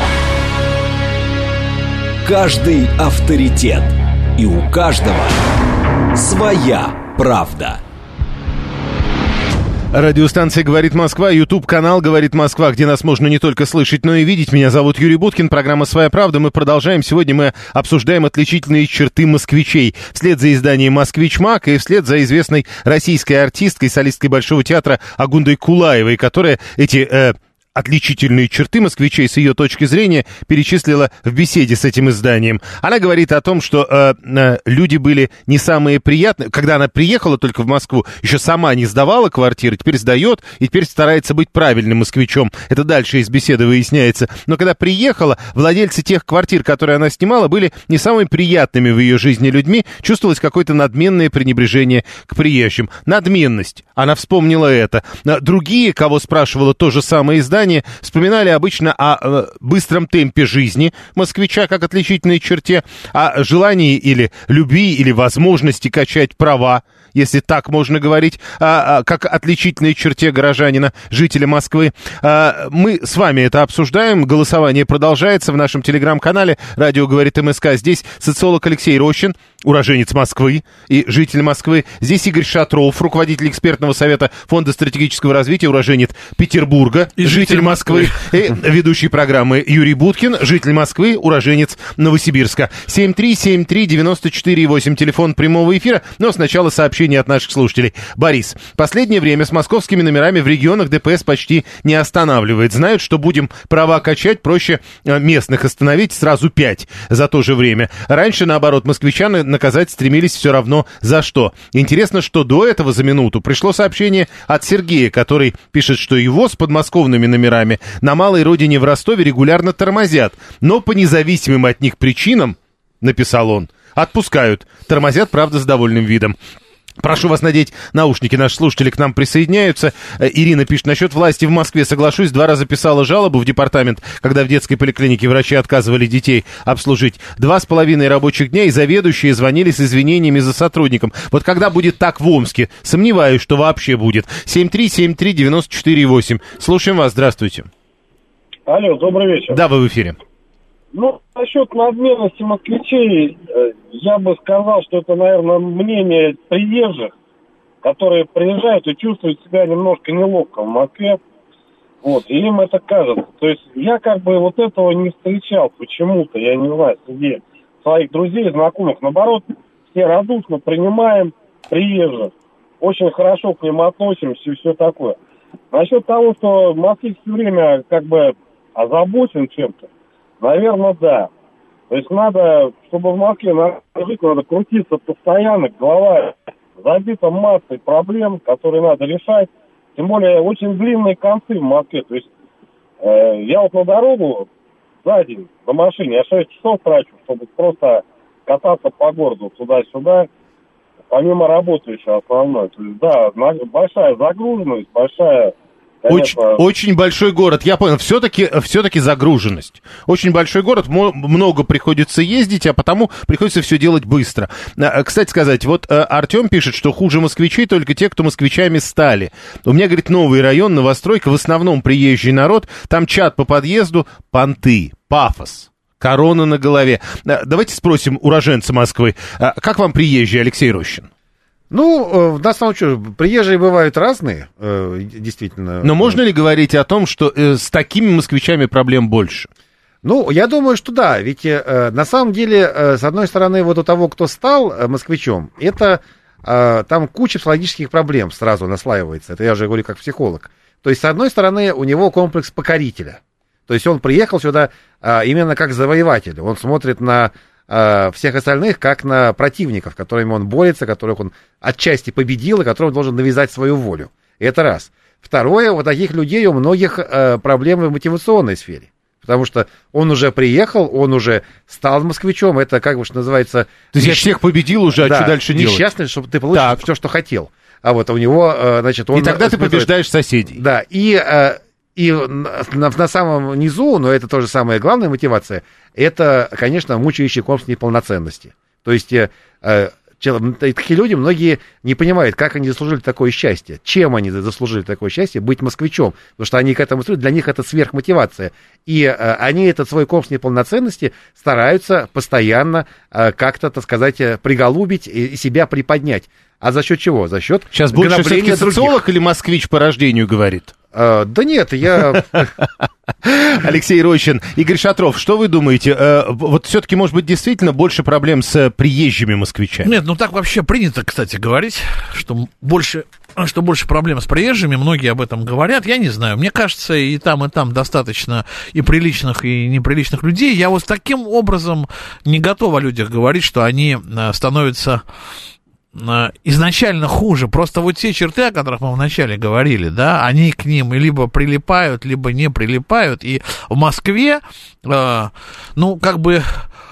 Каждый авторитет. И у каждого своя правда. Радиостанция «Говорит Москва», YouTube-канал «Говорит Москва», где нас можно не только слышать, но и видеть. Меня зовут Юрий Буткин, программа «Своя правда». Мы продолжаем. Сегодня мы обсуждаем отличительные черты москвичей. Вслед за изданием «Москвич Мак» и вслед за известной российской артисткой, солисткой Большого театра Агундой Кулаевой, которая эти... Э, отличительные черты москвичей с ее точки зрения перечислила в беседе с этим изданием. Она говорит о том, что э, э, люди были не самые приятные. Когда она приехала только в Москву, еще сама не сдавала квартиры, теперь сдает и теперь старается быть правильным москвичом. Это дальше из беседы выясняется. Но когда приехала, владельцы тех квартир, которые она снимала, были не самыми приятными в ее жизни людьми. Чувствовалось какое-то надменное пренебрежение к приезжим. Надменность. Она вспомнила это. Другие, кого спрашивало то же самое издание, вспоминали обычно о э, быстром темпе жизни москвича как отличительной черте, о желании или любви, или возможности качать права, если так можно говорить, а, а, как отличительной черте горожанина, жителя Москвы. А, мы с вами это обсуждаем, голосование продолжается в нашем телеграм-канале «Радио говорит МСК». Здесь социолог Алексей Рощин, уроженец Москвы и житель Москвы. Здесь Игорь Шатров, руководитель экспертного совета Фонда стратегического развития, уроженец Петербурга, и житель Москвы. И ведущий программы Юрий Буткин, житель Москвы, уроженец Новосибирска. семь три семь три девять четыре восемь, телефон прямого эфира. Но сначала сообщение от наших слушателей. Борис, последнее время с московскими номерами в регионах ДПС почти не останавливает. Знают, что будем права качать, проще местных остановить, сразу пять за то же время. Раньше, наоборот, москвичаны наказать стремились все равно за что. Интересно, что до этого за минуту пришло сообщение от Сергея, который пишет, что его с подмосковными номерами на малой родине в Ростове регулярно тормозят, но по независимым от них причинам, написал он, отпускают. Тормозят, правда, с довольным видом. Прошу вас надеть наушники, наши слушатели к нам присоединяются. Ирина пишет, насчет власти в Москве соглашусь, два раза писала жалобу в департамент, когда в детской поликлинике врачи отказывали детей обслужить. Два с половиной рабочих дня и заведующие звонили с извинениями за сотрудником. Вот когда будет так в Омске, сомневаюсь, что вообще будет. семь три семь три девять четыре восемь. Слушаем вас, здравствуйте. Алло, добрый вечер. Да, вы в эфире. Ну, насчет надменности москвичей, я бы сказал, что это, наверное, мнение приезжих, которые приезжают и чувствуют себя немножко неловко в Москве. Вот, и им это кажется. То есть я как бы вот этого не встречал почему-то, я не знаю, среди своих друзей, знакомых. Наоборот, все радушно принимаем приезжих, очень хорошо к ним относимся и все такое. Насчет того, что москвич все время как бы озабочен чем-то, наверное, да. То есть надо, чтобы в Москве жить, надо крутиться постоянно, голова забита массой проблем, которые надо решать. Тем более, очень длинные концы в Москве. То есть, э, я вот на дорогу за день на машине, я шесть часов трачу, чтобы просто кататься по городу туда-сюда, помимо работы еще основной. То есть, да, большая загруженность, большая... Очень, очень большой город, я понял, все-таки, все-таки загруженность. Очень большой город, много приходится ездить, а потому приходится все делать быстро. Кстати сказать, вот Артем пишет, что хуже москвичей только те, кто москвичами стали. У меня, говорит, новый район, новостройка, в основном приезжий народ, там чат по подъезду, понты, пафос. Корона на голове. Давайте спросим уроженца Москвы, как вам приезжий Алексей Рощин? Ну, на самом деле, приезжие бывают разные, действительно. Но можно ли говорить о том, что с такими москвичами проблем больше? Ну, я думаю, что да, ведь на самом деле, с одной стороны, вот у того, кто стал москвичом, это там куча психологических проблем сразу наслаивается, это я уже говорю как психолог. То есть, с одной стороны, у него комплекс покорителя, то есть он приехал сюда именно как завоеватель, он смотрит на... всех остальных, как на противников, которыми он борется, которых он отчасти победил, и которым должен навязать свою волю. Это раз. Второе, у таких людей у многих э, проблемы в мотивационной сфере. Потому что он уже приехал, он уже стал москвичом, это как бы что называется... То есть я всех победил уже, а да, что дальше делать? Несчастный, чтобы ты получил все, что хотел. А вот у него, э, значит... Он, и тогда ты побеждаешь соседей. Да, и... Э, И на, на самом низу, но это тоже самая главная мотивация, это, конечно, мучающий комплекс неполноценности. То есть э, э, такие люди, многие не понимают, как они заслужили такое счастье, чем они заслужили такое счастье быть москвичом, потому что они к этому стремятся, для них это сверхмотивация. И э, они этот свой комплекс неполноценности стараются постоянно э, как-то, так сказать, приголубить и себя приподнять. А за счет чего? За счет сейчас больше все-таки социолог или москвич по рождению говорит? Uh, да нет, я... Алексей Рощин, Игорь Шатров, что вы думаете? Uh, вот все-таки, может быть, действительно больше проблем с приезжими москвичами? Нет, ну так вообще принято, кстати, говорить, что больше что больше проблем с приезжими, многие об этом говорят, я не знаю, мне кажется, и там, и там достаточно и приличных, и неприличных людей. Я вот таким образом не готов о людях говорить, что они становятся изначально хуже. Просто вот те черты, о которых мы вначале говорили, да, они к ним либо прилипают, либо не прилипают. И в Москве, э, ну, как бы...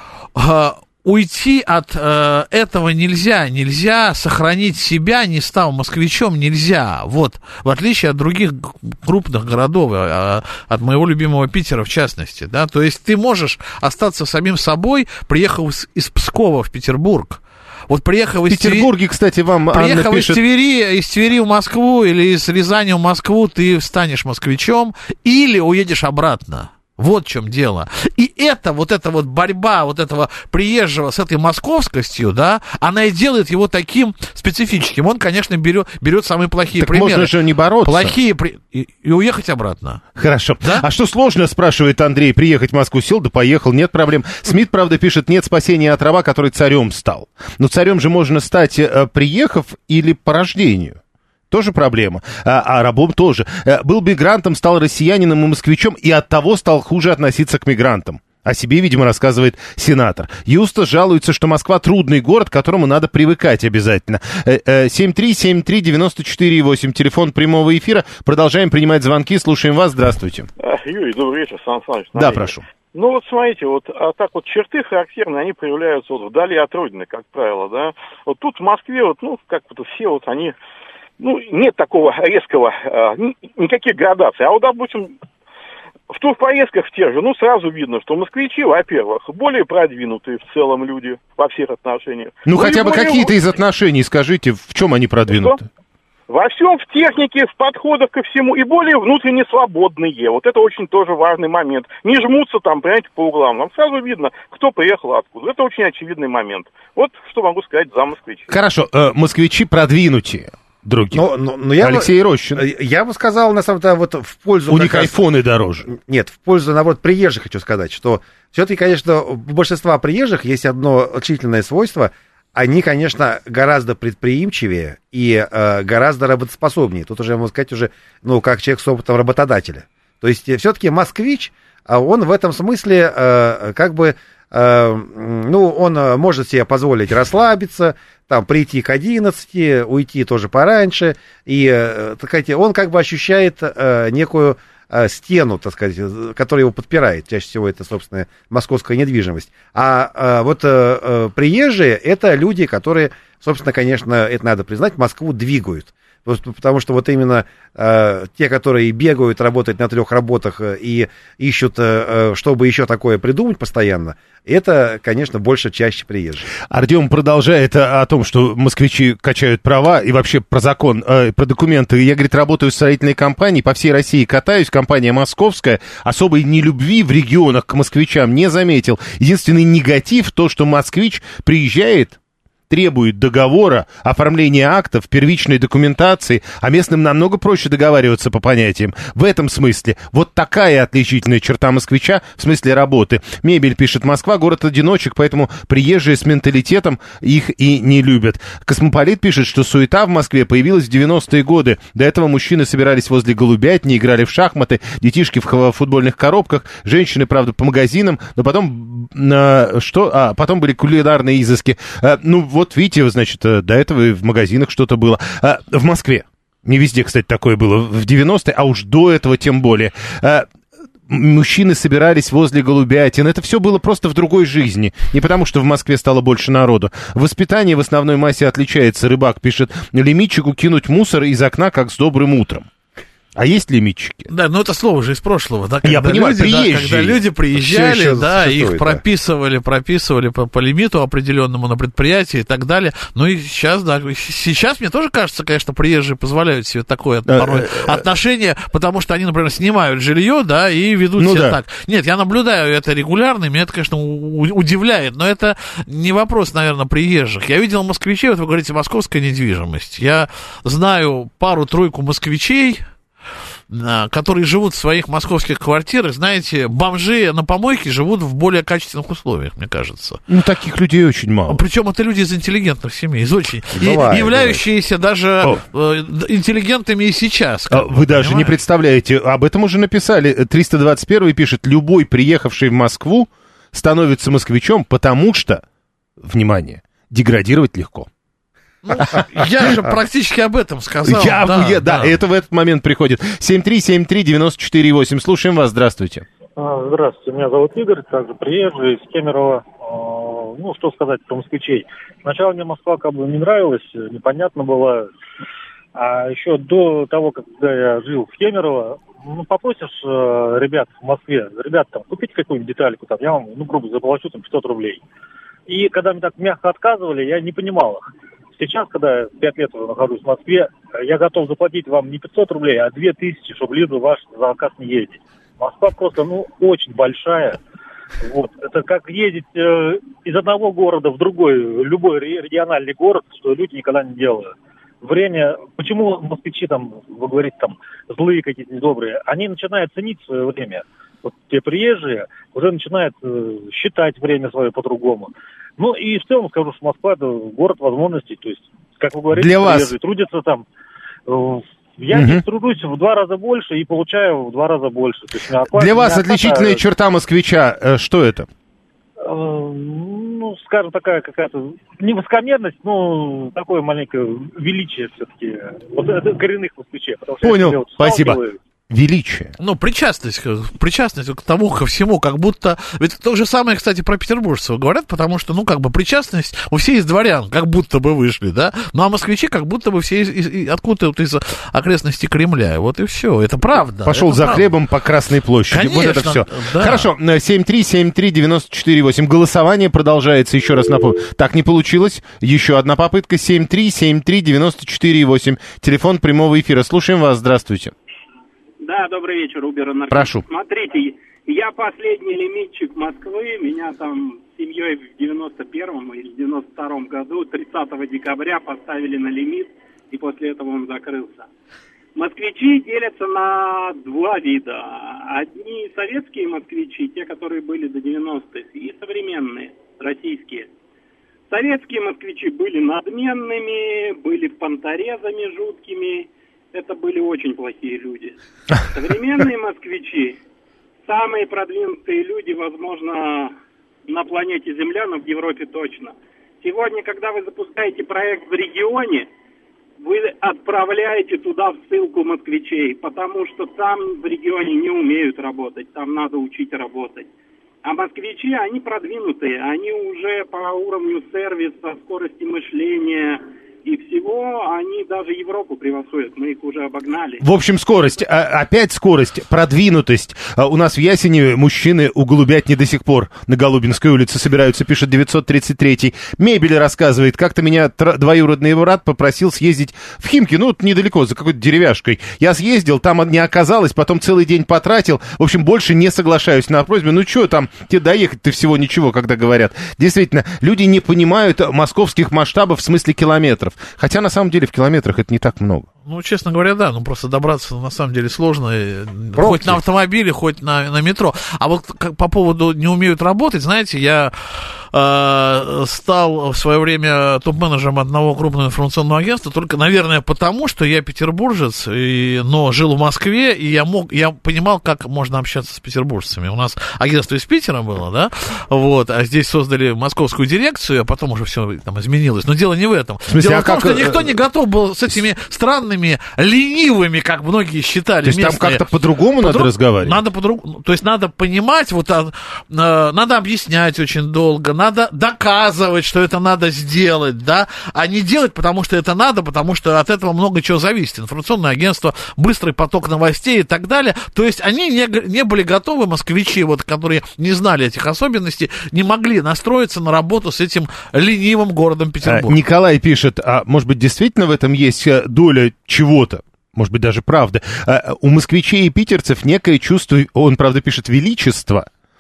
Э, Уйти от э, этого нельзя, нельзя сохранить себя, не став москвичом, нельзя, вот, в отличие от других крупных городов, э, от моего любимого Питера в частности, да, то есть ты можешь остаться самим собой, приехав из, из Пскова в Петербург. Вот приехав из Петербурге, Твери... кстати, вам приехав Анна пишет... из Твери, из Твери в Москву или из Рязани в Москву, ты станешь москвичом или уедешь обратно. Вот в чем дело. И это, вот эта вот борьба вот этого приезжего с этой московскостью, да, она и делает его таким специфическим. Он, конечно, берет, берет самые плохие так примеры. Можно же не бороться. Плохие при... и, и уехать обратно. Хорошо. Да? А что сложно, спрашивает Андрей, приехать в Москву, сел, да поехал, нет проблем. Смит, правда, пишет, нет спасения от раба, который царем стал. Но царем же можно стать, приехав или по рождению. Тоже проблема. А, а рабом тоже. Был мигрантом, стал россиянином и москвичом, и оттого стал хуже относиться к мигрантам. О себе, видимо, рассказывает сенатор. Юста жалуется, что Москва трудный город, к которому надо привыкать обязательно. семь три семь три девять четыре восемь, телефон прямого эфира. Продолжаем принимать звонки, слушаем вас. Здравствуйте. Юрий, добрый вечер, Сан Саныч. Да, прошу. Ну вот смотрите, вот а так вот черты характерные, они проявляются вот вдали от родины, как правило, да. Вот тут в Москве вот, ну, как вот все вот они... Ну, нет такого резкого, э, никаких градаций. А вот, допустим, в турпоездках в тех же, ну, сразу видно, что москвичи, во-первых, более продвинутые в целом люди во всех отношениях. Ну, ну хотя бы более... какие-то из отношений, скажите, в чем они продвинуты? Что? Во всем, в технике, в подходах ко всему, и более внутренне свободные. Вот это очень тоже важный момент. Не жмутся там, понимаете, по углам. Нам сразу видно, кто приехал откуда. Это очень очевидный момент. Вот что могу сказать за москвичей. Хорошо, э, москвичи продвинутые. Других. Но, но, но я Алексей бы, Рощин. Я бы сказал, на самом деле, вот в пользу... У них айфоны дороже. Нет, в пользу, наоборот, приезжих хочу сказать, что все-таки, конечно, у большинства приезжих есть одно отличительное свойство. Они, конечно, гораздо предприимчивее и э, гораздо работоспособнее. Тут уже, можно сказать, уже, ну, как человек с опытом работодателя. То есть, все-таки москвич, он в этом смысле э, как бы... Ну, он может себе позволить расслабиться, там, прийти к одиннадцати, уйти тоже пораньше, и, так сказать, он как бы ощущает некую стену, так сказать, которая его подпирает. Чаще всего это, собственно, московская недвижимость. А вот приезжие — это люди, которые, собственно, конечно, это надо признать, Москву двигают. Потому что вот именно э, те, которые бегают, работают на трех работах и ищут, э, чтобы еще такое придумать постоянно, это, конечно, больше чаще приезжие. Артем продолжает о том, что москвичи качают права и вообще про закон, э, про документы. Я, говорит, работаю в строительной компании, по всей России катаюсь, компания московская, особой нелюбви в регионах к москвичам не заметил. Единственный негатив то, что москвич приезжает, требует договора, оформления актов, первичной документации, а местным намного проще договариваться по понятиям. В этом смысле вот такая отличительная черта москвича в смысле работы. Мебель, пишет, Москва город-одиночек, поэтому приезжие с менталитетом их и не любят. Космополит пишет, что суета в Москве появилась в девяностые годы. До этого мужчины собирались возле голубятни, играли в шахматы, детишки в футбольных коробках, женщины, правда, по магазинам, но потом э, что? А, потом были кулинарные изыски. Э, ну, вот видите, значит, до этого и в магазинах что-то было. А, в Москве. Не везде, кстати, такое было в девяностые, а уж до этого тем более. А, мужчины собирались возле голубятин. Это все было просто в другой жизни. Не потому, что в Москве стало больше народу. Воспитание в основной массе отличается. Рыбак пишет, лимитчику кинуть мусор из окна, как с добрым утром. А есть лимитчики? Да, но это слово же из прошлого, да? Я понимаю, люди, приезжие. Да, когда люди приезжали, да, их да. прописывали, прописывали по, по лимиту определенному на предприятии и так далее. Ну и сейчас, да, сейчас мне тоже кажется, конечно, приезжие позволяют себе такое порой отношение, потому что они, например, снимают жилье, да, и ведут ну, себя да. так. Нет, я наблюдаю это регулярно, и меня это, конечно, удивляет, но это не вопрос, наверное, приезжих. Я видел москвичей, вот вы говорите, московская недвижимость. Я знаю пару-тройку москвичей, которые живут в своих московских квартирах, знаете, бомжи на помойке живут в более качественных условиях, мне кажется. Ну, таких людей очень мало. Причем это люди из интеллигентных семей, из очень, Бывает, и, являющиеся бывает. даже э, интеллигентами и сейчас. Вы бы, даже не представляете, об этом уже написали. триста двадцать первый пишет, любой приехавший в Москву становится москвичом, потому что, внимание, деградировать легко. Ну, я же практически об этом сказал. Я, да, я, да, да, это в этот момент приходит. семь три семь три девять четыре восемь. Слушаем вас, здравствуйте. Здравствуйте, меня зовут Игорь, также приезжий из Кемерово. Ну, что сказать про москвичей. Сначала мне Москва как бы не нравилась, непонятно было. А еще до того, когда я жил в Кемерово, ну, попросишь э, ребят в Москве, ребят, там, купите какую-нибудь детальку, там, я вам, ну, грубо заплачу, там, пятьсот рублей. И когда мне так мягко отказывали, я не понимал их. Сейчас, когда я пять лет уже нахожусь в Москве, я готов заплатить вам не пятьсот рублей, а две тысячи, чтобы либо ваш заказ не ездить. Москва просто, ну, очень большая. Вот. Это как ездить э, из одного города в другой, любой региональный город, что люди никогда не делают. Время, почему москвичи там, вы говорите, там, злые какие-то, недобрые, они начинают ценить свое время. Вот те приезжие уже начинают э, считать время свое по-другому. Ну и в целом скажу, что Москва — это город возможностей. То есть, как вы говорите, для приезжие вас... трудятся там. Э, я угу. здесь трудусь в два раза больше и получаю в два раза больше. То есть, оклад, для вас оклад, отличительная а... черта москвича, э, что это? Э, ну, скажем, такая какая-то не высокомерность, но такое маленькое величие все-таки. Вот это коренных москвичей. Понял, вот спасибо. Величие. Ну, причастность, причастность к тому, ко всему, как будто... Ведь то же самое, кстати, про петербуржцев говорят, потому что, ну, как бы причастность у всех из дворян, как будто бы вышли, да? Ну, а москвичи как будто бы все из, из, откуда-то вот из окрестностей Кремля. Вот и все. Это правда. Пошел это за правда. хлебом по Красной площади. Конечно, вот это все. Да. Хорошо. семь три семь три девять четыре восемь. Голосование продолжается. Еще раз напомню. Так не получилось. Еще одна попытка. семь три семь три девять четыре восемь. Телефон прямого эфира. Слушаем вас. Здравствуйте. Да, добрый вечер, Убер Анархист. Прошу. Смотрите, я последний лимитчик Москвы, меня там семьей в девяносто первом или девяносто втором году, тридцатого декабря поставили на лимит, и после этого он закрылся. Москвичи делятся на два вида. Одни советские москвичи, те, которые были до девяностых, и современные, российские. Советские москвичи были надменными, были понторезами жуткими. Это были очень плохие люди. Современные москвичи, самые продвинутые люди, возможно, на планете Земля, но в Европе точно. Сегодня, когда вы запускаете проект в регионе, вы отправляете туда в ссылку москвичей, потому что там в регионе не умеют работать, там надо учить работать. А москвичи, они продвинутые, они уже по уровню сервиса, скорости мышления и всего, они даже Европу превосходят, мы их уже обогнали. В общем, скорость, а, опять скорость, продвинутость. А, у нас в Ясеневе мужчины у Голубятни до сих пор на Голубинской улице собираются, пишет девятьсот тридцать третий. Мебель рассказывает, как-то меня тр- двоюродный брат попросил съездить в Химки, ну, вот недалеко, за какой-то деревяшкой. Я съездил, там не оказалось, потом целый день потратил. В общем, больше не соглашаюсь на просьбу. Ну, что там, тебе доехать-то всего ничего, когда говорят. Действительно, люди не понимают московских масштабов в смысле километров. Хотя, на самом деле, в километрах это не так много. Ну, честно говоря, да, ну просто добраться на самом деле сложно, Пробки. Хоть на автомобиле, хоть на, на метро. А вот как, по поводу не умеют работать, знаете, я э, стал в свое время топ-менеджером одного крупного информационного агентства, только, наверное, потому, что я петербуржец, и, но жил в Москве, и я мог, я понимал, как можно общаться с петербуржцами. У нас агентство из Питера было, да, вот, а здесь создали московскую дирекцию, а потом уже все там изменилось. Но дело не в этом. В смысле, дело а в том, как... что никто не готов был с этими странными ленивыми, как многие считали. То есть местные. там как-то по-другому Подруг... надо разговаривать? Надо по-другому. То есть надо понимать, вот, а, а, надо объяснять очень долго, надо доказывать, что это надо сделать, да, а не делать, потому что это надо, потому что от этого много чего зависит. Информационное агентство, быстрый поток новостей и так далее. То есть они не, не были готовы, москвичи, вот, которые не знали этих особенностей, не могли настроиться на работу с этим ленивым городом Петербург. Николай пишет, а может быть действительно в этом есть доля чего-то, может быть, даже правда. У москвичей и питерцев некое чувство, он, правда, пишет, величества,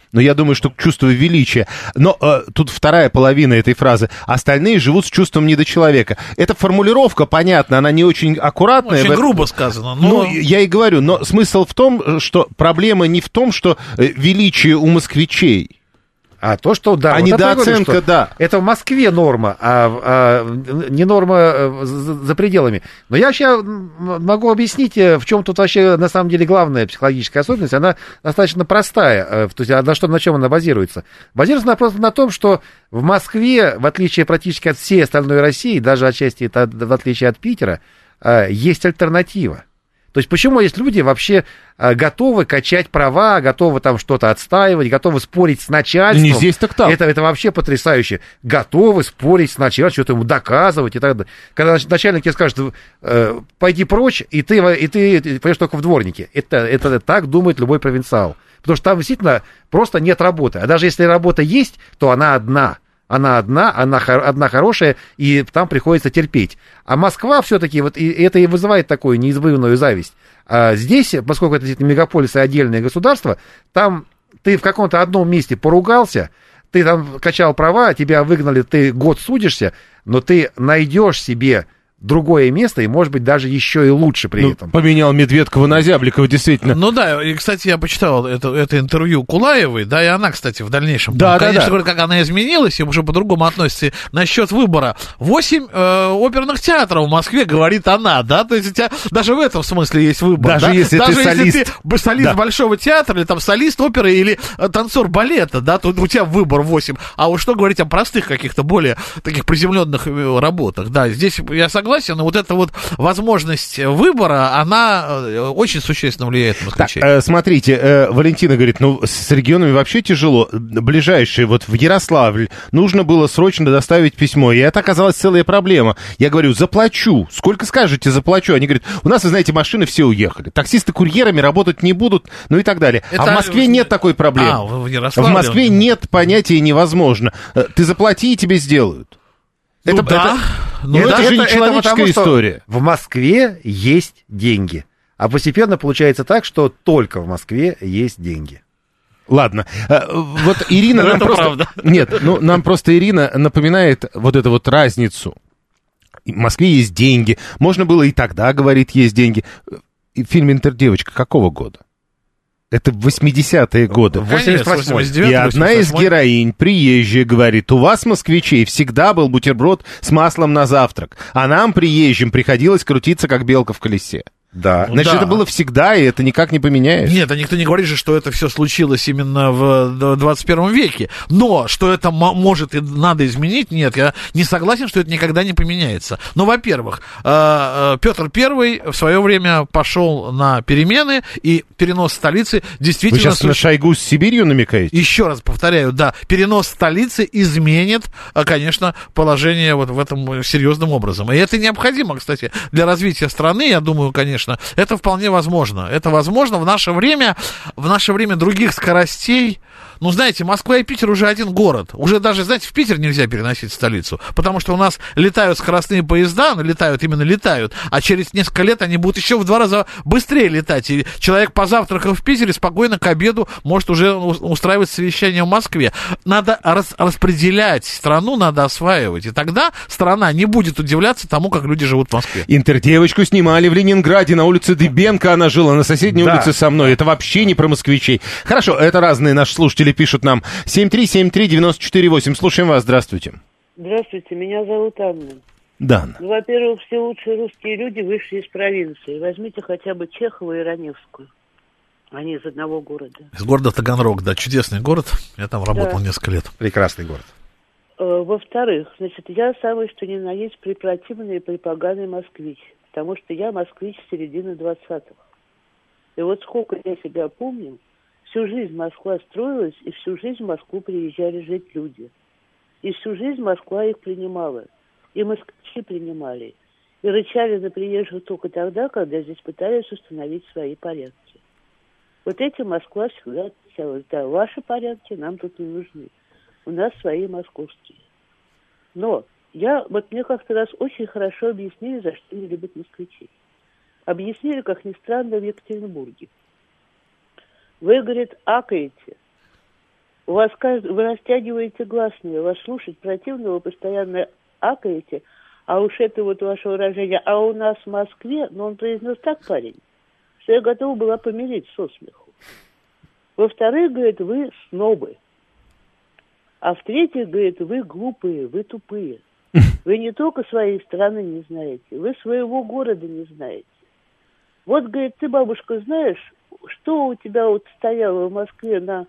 Но я думаю, что чувство величия. Но э, тут вторая половина этой фразы. Остальные живут с чувством недочеловека. Эта формулировка, понятно, она не очень аккуратная. Очень грубо сказано. Но... Ну, я и говорю, но смысл в том, что проблема не в том, что величие у москвичей. А то, что, да, а вот недооценка, говорю, что да. Это в Москве норма, а, а не норма за, за пределами. Но я вообще могу объяснить, в чем тут вообще на самом деле главная психологическая особенность. Она достаточно простая. То есть, на, что, на чем она базируется? Базируется она просто на том, что в Москве, в отличие практически от всей остальной России, даже отчасти это, в отличие от Питера, есть альтернатива. То есть почему есть люди вообще готовы качать права, готовы там что-то отстаивать, готовы спорить с начальством. Не здесь так так. Это, это вообще потрясающе. Готовы спорить с начальством, что-то ему доказывать и так далее. Когда начальник тебе скажет, пойди прочь, и ты, и ты пойдешь только в дворнике. Это, это так думает любой провинциал. Потому что там действительно просто нет работы. А даже если работа есть, то она одна. Она одна, она одна хорошая, и там приходится терпеть. А Москва все-таки, вот и это и вызывает такую неизбывную зависть. А здесь, поскольку это действительно мегаполис и отдельное государство, там ты в каком-то одном месте поругался, ты там качал права, тебя выгнали, ты год судишься, но ты найдешь себе другое место, и, может быть, даже еще и лучше при ну, этом. Поменял Медведкова на Зябликова, действительно. Ну да, и, кстати, я почитал это, это интервью Кулаевой, да, и она, кстати, в дальнейшем, да, конечно, да, да. говорит, как она изменилась, и уже по-другому относится насчет выбора. Восемь э, оперных театров в Москве, говорит она, да, то есть у тебя даже в этом смысле есть выбор. Даже да? если даже ты если солист. ты солист да. Большого театра, или там солист оперы, или э, танцор балета, да, то у тебя выбор восемь. А уж что говорить о простых каких-то более таких приземленных работах, да, здесь я согласен, но вот это вот возможность выбора, она очень существенно влияет на москвичей. Так, э, смотрите, э, Валентина говорит, ну, с регионами вообще тяжело. Ближайшие, вот в Ярославль, нужно было срочно доставить письмо, и это оказалась целая проблема. Я говорю, заплачу. Сколько скажете, заплачу. Они говорят, у нас, вы знаете, машины все уехали. Таксисты курьерами работать не будут, ну и так далее. Это... А в Москве нет такой проблемы. А, в, в Москве он... нет понятия невозможно. Ты заплати, и тебе сделают. Ну, это, да. это, ну, это, это же это, не человеческая это потому, история. В Москве есть деньги. А постепенно получается так, что только в Москве есть деньги. Ладно. Вот Ирина нам просто... Нет, ну нам просто Ирина напоминает вот эту вот разницу. В Москве есть деньги. Можно было и тогда говорить, есть деньги. Фильм «Интердевочка» какого года? Это восьмидесятые годы. восемьдесят восьмой. И одна из героинь, приезжая, говорит, у вас, москвичей, всегда был бутерброд с маслом на завтрак, а нам, приезжим, приходилось крутиться, как белка в колесе. Да. Значит, да. это было всегда, и это никак не поменяешь. Нет, а никто не говорит же, что это все случилось именно в двадцать первом веке. Но, что это м- может и надо изменить, нет, я не согласен, что это никогда не поменяется. Но, во-первых, Петр Первый в свое время пошел на перемены, и перенос столицы действительно... Вы сейчас на Шойгу с Сибирью намекаете? Еще раз повторяю, да, перенос столицы изменит, конечно, положение вот в этом серьезным образом. И это необходимо, кстати, для развития страны, я думаю, конечно, это вполне возможно. Это возможно в наше время, в наше время других скоростей. Ну, знаете, Москва и Питер уже один город. Уже даже, знаете, в Питер нельзя переносить столицу, потому что у нас летают скоростные поезда, ну, летают, именно летают, а через несколько лет они будут еще в два раза быстрее летать. И человек, позавтракав в Питере, спокойно к обеду может уже устраивать совещание в Москве. Надо рас- распределять страну, надо осваивать. И тогда страна не будет удивляться тому, как люди живут в Москве. Интердевочку снимали в Ленинграде, на улице Дыбенко она жила, на соседней да. улице со мной. Это вообще не про москвичей. Хорошо, это разные наши слушатели пишут нам. семь три семь три девять четыре восемь. Слушаем вас, здравствуйте. Здравствуйте, меня зовут Анна. Да. Ну, во-первых, все лучшие русские люди вышли из провинции. Возьмите хотя бы Чехова и Раневскую. Они из одного города. Из города Таганрог, да, чудесный город. Я там работал да. несколько лет. Прекрасный город. Во-вторых, значит, я самый что ни на есть препротивный и припоганый москвич. Потому что я москвич с середины двадцатых. И вот сколько я себя помню, всю жизнь Москва строилась, и всю жизнь в Москву приезжали жить люди. И всю жизнь Москва их принимала. И москвичи принимали. И рычали на приезжих только тогда, когда здесь пытались установить свои порядки. Вот этим Москва всегда отличалась. Да, ваши порядки нам тут не нужны. У нас свои московские. Но я, вот мне как-то раз очень хорошо объяснили, за что не любят москвичей. Объяснили, как ни странно, в Екатеринбурге. Вы, говорит, акаете, У вас каждый, вы растягиваете гласные, вас слушать противно, вы постоянно акаете, а уж это вот ваше выражение, а у нас в Москве, ну он произнес так, парень, что я готова была помереть со смеху. Во-вторых, говорит, вы снобы. А в-третьих, говорит, вы глупые, вы тупые. Вы не только своей страны не знаете, вы своего города не знаете. Вот, говорит, ты, бабушка, знаешь, что у тебя вот стояло в Москве на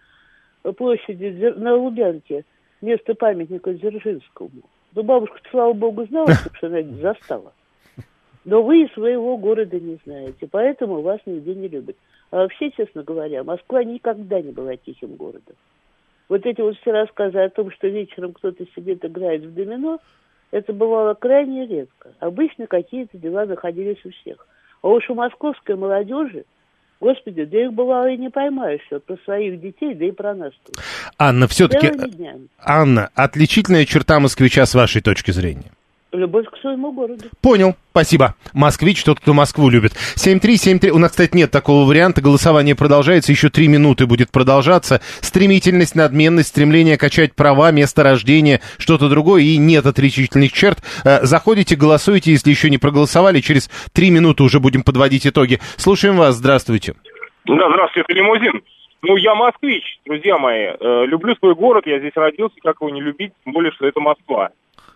площади, на Лубянке, место памятника Дзержинскому? Ну, бабушка, слава богу, знала, что она не застала. Но вы и своего города не знаете, поэтому вас нигде не любят. А вообще, честно говоря, Москва никогда не была тихим городом. Вот эти вот все рассказы о том, что вечером кто-то себе играет в домино, это бывало крайне редко. Обычно какие-то дела находились у всех. А уж у московской молодежи, господи, да их бывало и не поймаешь, что про своих детей, да и про нас тут. Анна, все-таки, Анна, отличительная черта москвича с вашей точки зрения? Любовь к своему городу. Понял, спасибо. Москвич, тот, кто Москву любит. семь три семь три, у нас, кстати, нет такого варианта, голосование продолжается, еще три минуты будет продолжаться. Стремительность, надменность, стремление качать права, место рождения, что-то другое, и нет отличительных черт. Заходите, голосуйте, если еще не проголосовали, через три минуты уже будем подводить итоги. Слушаем вас, здравствуйте. Да, здравствуйте, это Лимузин. Ну, я москвич, друзья мои. Э, люблю свой город, я здесь родился, как его не любить, тем более, что это Москва.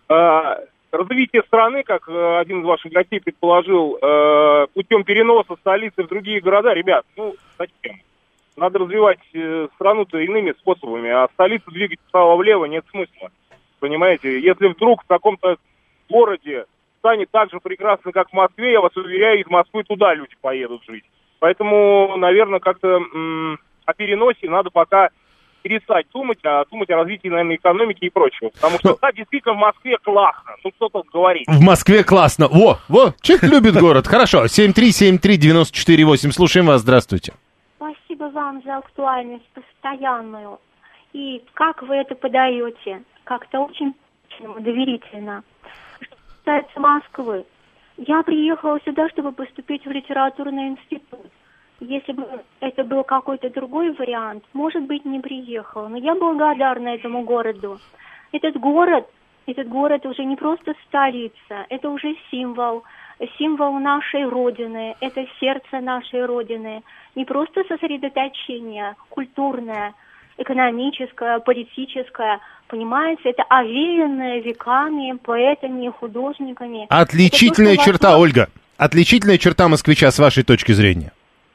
Э, Развитие страны, как э, один из ваших гостей предположил, э, путем переноса столицы в другие города, ребят, ну, зачем? Надо развивать э, страну-то иными способами, а столицу двигать вправо-влево нет смысла. Понимаете, если вдруг в каком-то городе станет так же прекрасно, как в Москве, я вас уверяю, из Москвы туда люди поедут жить. Поэтому, наверное, как-то м- о переносе надо пока перестать думать, а думать о развитии, наверное, экономики и прочего. Потому что, да, действительно, в Москве классно. Ну, кто тут говорит? В Москве классно. Во, во, человек любит город. Хорошо. семь три семь три девять четыре восемь. Слушаем вас. Здравствуйте. Спасибо вам за актуальность постоянную. И как вы это подаете? Как-то очень доверительно. Что касается Москвы, я приехала сюда, чтобы поступить в литературный институт. Если бы это был какой-то другой вариант, может быть, не приехала. Но я благодарна этому городу. Этот город, этот город уже не просто столица, это уже символ, символ нашей Родины, это сердце нашей Родины. Не просто сосредоточение культурное, экономическое, политическое, понимаете, это овеянное веками, поэтами, художниками. Отличительная то, черта, вас... Ольга, отличительная черта москвича с вашей точки зрения?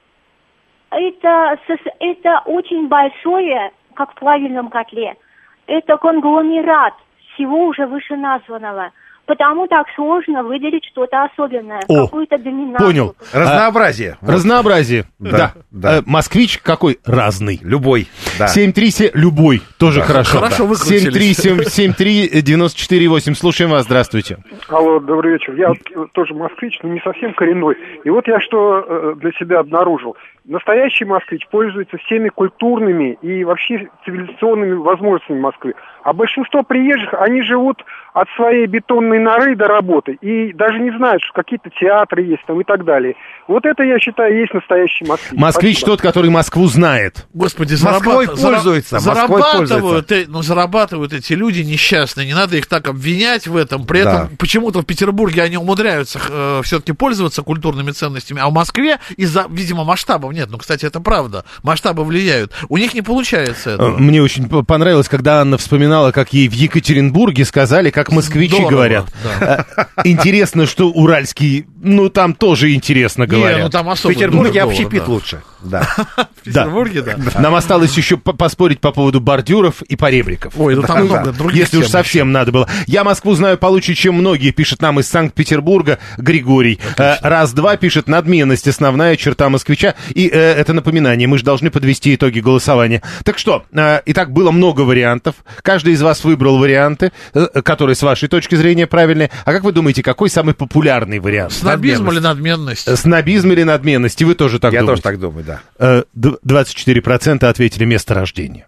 Это, это очень большое, как в плавильном котле, это конгломерат всего уже вышеназванного. Потому так сложно выделить что-то особенное, О, какую-то доминанту. Понял. Разнообразие. А, вот. Разнообразие. Да. Да. да. А, москвич какой? Разный. Любой. Да. семь три семь Любой. Тоже да. хорошо. Хорошо да. семь три семь три девять четыре восемь. Слушаем вас. Здравствуйте. Алло, добрый вечер. Я тоже москвич, но не совсем коренной. И вот я что для себя обнаружил. Настоящий москвич пользуется всеми культурными и вообще цивилизационными возможностями Москвы. А большинство приезжих, они живут от своей бетонной норы до работы. И даже не знают, что какие-то театры есть там и так далее. Вот это, я считаю, есть настоящий москвич. Москвич Спасибо. Тот, который Москву знает. Господи, Москвой зарабат... пользуется. зарабатывают, Москвой пользуется. э, ну, зарабатывают эти люди несчастные. Не надо их так обвинять в этом. При Да. этом почему-то в Петербурге они умудряются э, все-таки пользоваться культурными ценностями. А в Москве из-за, видимо, масштабов нет. Ну, кстати, это правда. Масштабы влияют. У них не получается этого. Мне очень понравилось, когда Анна вспоминала, как ей в Екатеринбурге сказали, как москвичи Здорово, говорят. да. Интересно, что уральский, ну, там тоже интересно говорят. Не, ну там В особо Петербурге здорово, общепит да. лучше. Да. В Петербурге, да. Нам осталось еще по- поспорить по поводу бордюров и поребриков. Ой, ну там много других Если уж тем совсем надо было. Я Москву знаю получше, чем многие, пишет нам из Санкт-Петербурга Григорий. Э, Раз-два пишет: надменность, основная черта москвича. И э, это напоминание, мы же должны подвести итоги голосования. Так что, э, итак, было много вариантов. Каждый из вас выбрал варианты, э, которые с вашей точки зрения правильные. А как вы думаете, какой самый популярный вариант? Снобизм или надменность? Снобизм или надменность? И вы тоже так Я думаете? тоже так думаю, да. Э, двадцать четыре процента ответили место рождения.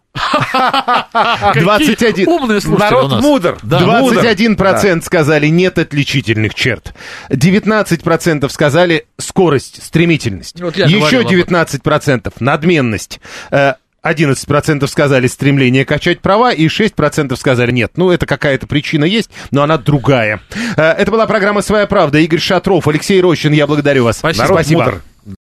двадцать один умные слушатели у Народ нас. мудр. Да. двадцать один процент сказали нет отличительных черт. девятнадцать процентов сказали скорость, стремительность. Вот я Еще говорил об этом. девятнадцать процентов надменность. Э, одиннадцать процентов сказали стремление качать права, и шесть процентов сказали нет. Ну, это какая-то причина есть, но она другая. Это была программа «Своя правда». Игорь Шатров, Алексей Рощин. Я благодарю вас. Спасибо. Спасибо. Мудр.